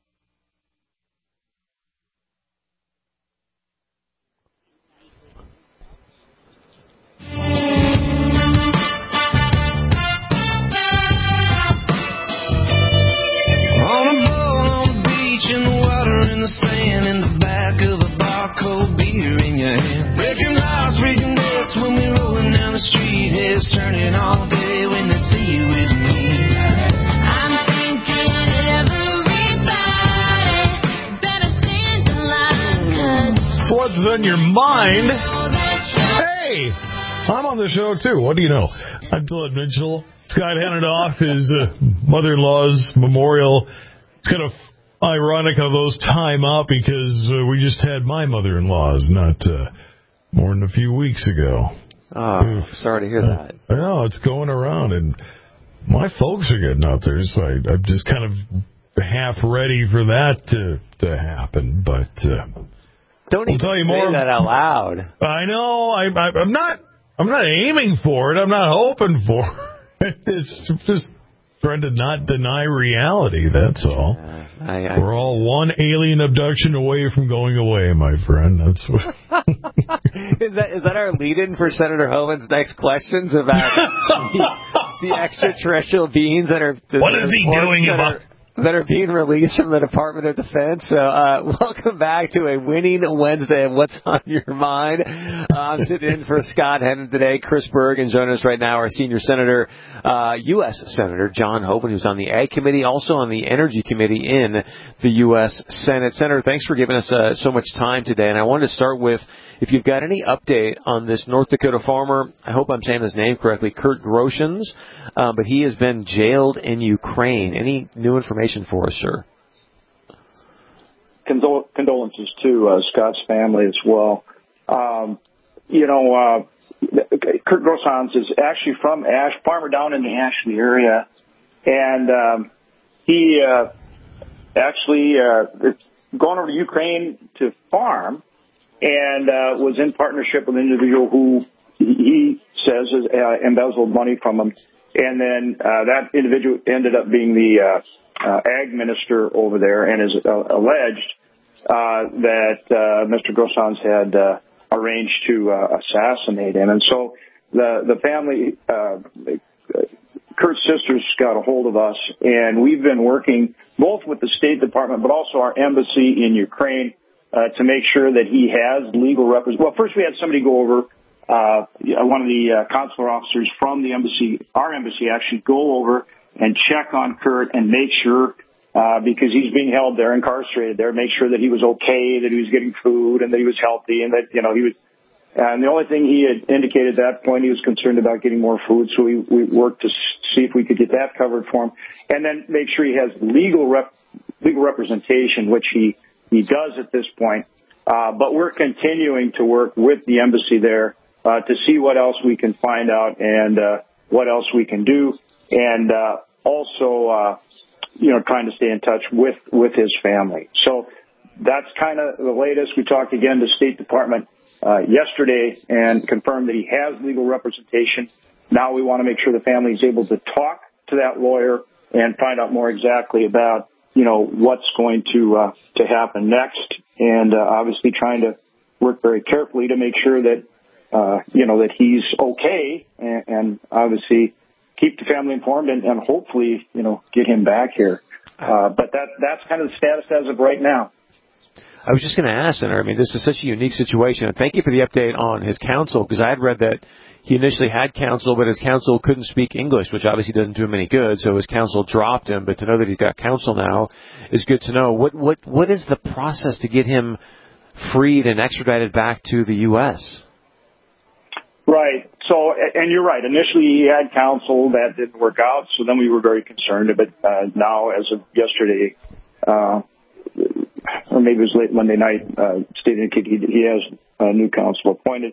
Turning all day when they see you with me. I'm thinking everybody better stand in line. For is on your mind. Hey, I'm on the show, too. What do you know? I'm Glenn Mitchell. Scott handed off his mother-in-law's memorial. It's kind of ironic how those time out because we just had my mother-in-law's not more than a few weeks ago. Oh, sorry to hear that. I know, it's going around, and my folks are getting up there, so I'm just kind of half ready for that to happen, but don't even say that out loud. I know. I'm not aiming for it. I'm not hoping for it. It's just trying to not deny reality. That's all. We're all one alien abduction away from going away, my friend. That's what. Is that our lead-in for Senator Hoeven's next questions about the extraterrestrial beings that are? What is he doing that are being released from the Department of Defense. So welcome back to a winning Wednesday of What's on Your Mind. I'm sitting in for Scott Hennon today. Chris Berg, and joining us right now, our senior senator, U.S. Senator John Hoeven, who's on the Ag Committee, also on the Energy Committee in the U.S. Senate. Senator, thanks for giving us so much time today. And I wanted to start with, if you've got any update on this North Dakota farmer, I hope I'm saying his name correctly, Kurt Groshans, but he has been jailed in Ukraine. Any new information for us, sir? Condolences to Scott's family as well. Kurt Groshans is actually from farmer down in the Ashley area, and he actually gone over to Ukraine to farm, and was in partnership with an individual who he says has embezzled money from him. And then that individual ended up being the ag minister over there, and is alleged that Mr. Groshans had arranged to assassinate him. And so the family, Kurt's sisters, got a hold of us, and we've been working both with the State Department but also our embassy in Ukraine to make sure that he has legal representation. Well, first we had somebody go over, one of the consular officers from the embassy, our embassy, actually go over and check on Kurt and make sure, because he's being held there, incarcerated there, make sure that he was okay, that he was getting food, and that he was healthy, and that, he was. And the only thing he had indicated at that point, he was concerned about getting more food, so we worked to see if we could get that covered for him, and then make sure he has legal representation, which he does at this point. But we're continuing to work with the embassy there to see what else we can find out and what else we can do, and also trying to stay in touch with his family. So that's kind of the latest. We talked again to State Department yesterday and confirmed that he has legal representation. Now we want to make sure the family is able to talk to that lawyer and find out more exactly about what's going to happen next, and obviously trying to work very carefully to make sure that that he's okay, and obviously keep the family informed and hopefully get him back here. But that's kind of the status as of right now. I was just going to ask, Senator, this is such a unique situation, and thank you for the update on his counsel, because I had read that he initially had counsel, but his counsel couldn't speak English, which obviously doesn't do him any good, so his counsel dropped him. But to know that he's got counsel now is good to know. What is the process to get him freed and extradited back to the U.S.? Right. So, and you're right. Initially, he had counsel. That didn't work out, so then we were very concerned. But now, as of yesterday, or maybe it was late Monday night, State indicated he has a new counsel appointed.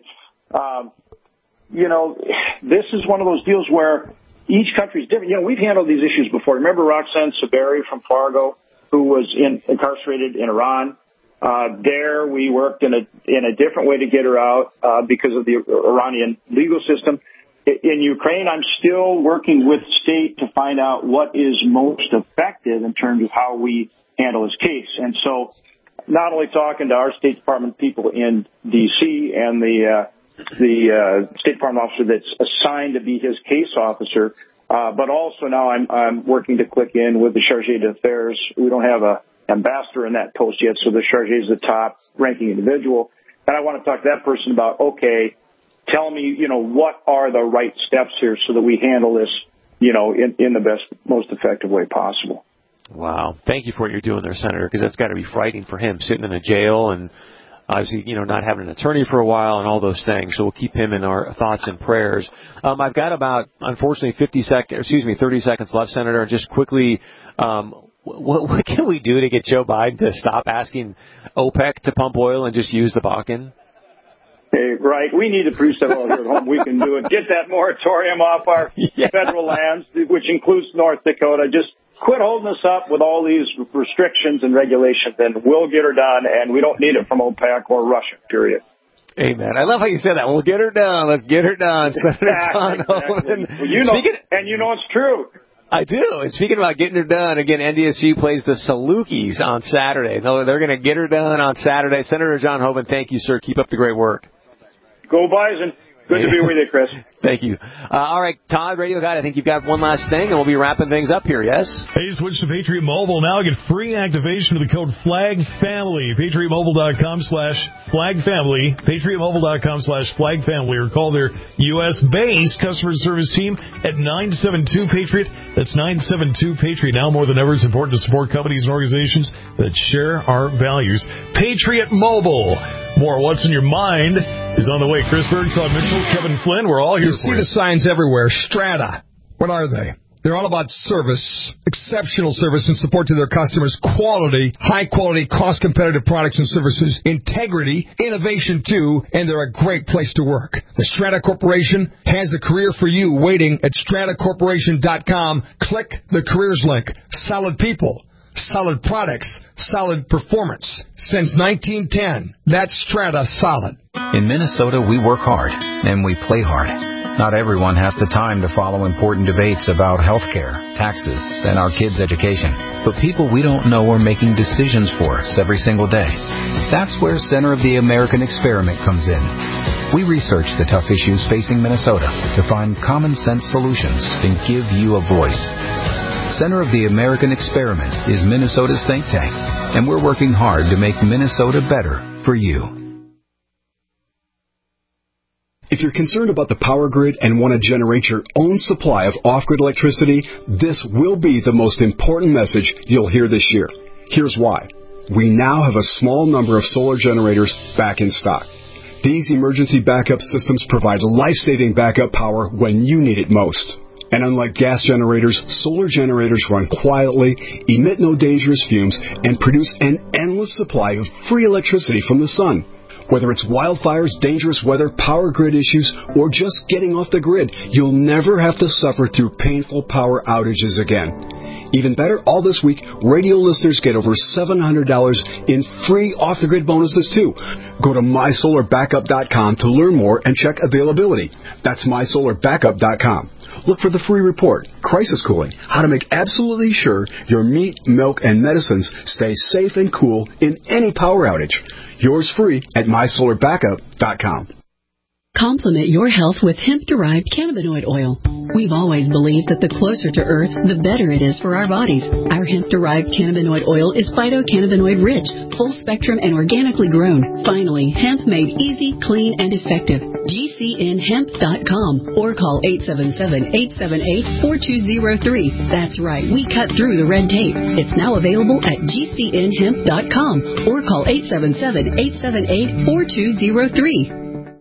This is one of those deals where each country is different. We've handled these issues before. Remember Roxanne Saberi from Fargo, who was incarcerated in Iran? There we worked in a different way to get her out because of the Iranian legal system. In Ukraine, I'm still working with state to find out what is most effective in terms of how we handle this case. And so not only talking to our State Department people in D.C. and the State Department officer that's assigned to be his case officer, but also now I'm working to click in with the Charge d'Affaires. We don't have a ambassador in that post yet, so the Charge is the top ranking individual. And I want to talk to that person about, okay, tell me, what are the right steps here so that we handle this, in the best, most effective way possible. Wow. Thank you for what you're doing there, Senator, because that's got to be frightening for him, sitting in a jail and obviously, not having an attorney for a while and all those things. So we'll keep him in our thoughts and prayers. I've got about, unfortunately, 30 seconds left, Senator. Just quickly, what can we do to get Joe Biden to stop asking OPEC to pump oil and just use the Bakken? Hey, right. We need to produce that oil here at home. We can do it. Get that moratorium off our federal lands, which includes North Dakota. Just quit holding us up with all these restrictions and regulations, and we'll get her done, and we don't need it from OPEC or Russia, period. Amen. I love how you said that. We'll get her done. Let's get her done. Senator John Hoeven. Well, it's true. I do. And speaking about getting her done, again, NDSU plays the Salukis on Saturday. No, they're going to get her done on Saturday. Senator John Hoeven, thank you, sir. Keep up the great work. Go Bison. Good to be with you, Chris. Thank you. All right, Todd, Radio Guide, I think you've got one last thing, and we'll be wrapping things up here, yes? Hey, switch to Patriot Mobile now. Get free activation with the code FLAGFAMILY. PatriotMobile.com/FLAGFAMILY. PatriotMobile.com/FLAGFAMILY. Or call their U.S.-based customer service team at 972-PATRIOT. That's 972-PATRIOT. Now more than ever, it's important to support companies and organizations that share our values. Patriot Mobile. More What's in Your Mind is on the way. Chris Berg, Todd Mitchell, Kevin Flynn, we're all here for you. You see the signs everywhere. Strata. What are they? They're all about service, exceptional service and support to their customers, quality, high-quality, cost-competitive products and services, integrity, innovation, too, and they're a great place to work. The Strata Corporation has a career for you waiting at stratacorporation.com. Click the careers link. Solid people. Solid products, solid performance. Since 1910, that's Strata Solid. In Minnesota, we work hard, and we play hard. Not everyone has the time to follow important debates about health care, taxes, and our kids' education. But people we don't know are making decisions for us every single day. That's where Center of the American Experiment comes in. We research the tough issues facing Minnesota to find common-sense solutions and give you a voice. Center of the American Experiment is Minnesota's think tank, and we're working hard to make Minnesota better for you. If you're concerned about the power grid and want to generate your own supply of off-grid electricity, this will be the most important message you'll hear this year. Here's why. We now have a small number of solar generators back in stock. These emergency backup systems provide life-saving backup power when you need it most. And unlike gas generators, solar generators run quietly, emit no dangerous fumes, and produce an endless supply of free electricity from the sun. Whether it's wildfires, dangerous weather, power grid issues, or just getting off the grid, you'll never have to suffer through painful power outages again. Even better, all this week, radio listeners get over $700 in free off-the-grid bonuses, too. Go to MySolarBackup.com to learn more and check availability. That's MySolarBackup.com. Look for the free report, Crisis Cooling, how to make absolutely sure your meat, milk, and medicines stay safe and cool in any power outage. Yours free at MySolarBackup.com. Complement your health with hemp-derived cannabinoid oil. We've always believed that the closer to Earth, the better it is for our bodies. Our hemp-derived cannabinoid oil is phytocannabinoid-rich, full-spectrum, and organically grown. Finally, hemp made easy, clean, and effective. GCNhemp.com or call 877-878-4203. That's right, we cut through the red tape. It's now available at GCNhemp.com or call 877-878-4203.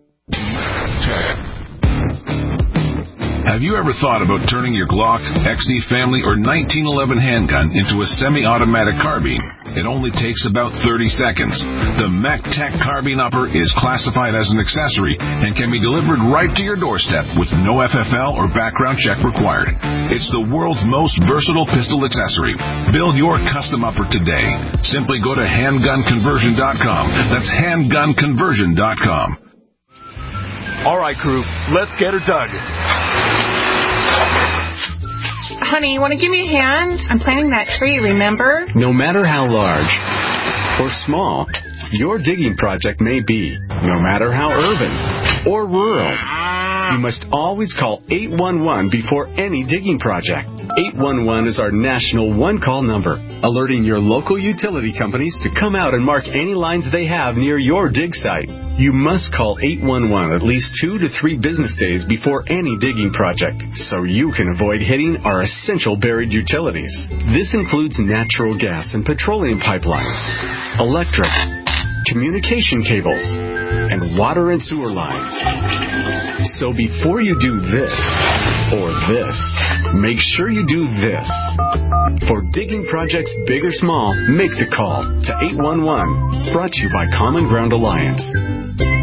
Have you ever thought about turning your Glock, XD Family, or 1911 handgun into a semi-automatic carbine? It only takes about 30 seconds. The MechTech Carbine Upper is classified as an accessory and can be delivered right to your doorstep with no FFL or background check required. It's the world's most versatile pistol accessory. Build your custom upper today. Simply go to handgunconversion.com. That's handgunconversion.com. All right, crew, let's get her dug. Honey, you want to give me a hand? I'm planting that tree, remember? No matter how large or small your digging project may be, no matter how urban or rural, you must always call 811 before any digging project. 811 is our national one-call number, alerting your local utility companies to come out and mark any lines they have near your dig site. You must call 811 at least 2 to 3 business days before any digging project, so you can avoid hitting our essential buried utilities. This includes natural gas and petroleum pipelines, electric, communication cables, and water and sewer lines. So before you do this or this, make sure you do this. For digging projects big or small, make the call to 811. Brought to you by Common Ground Alliance.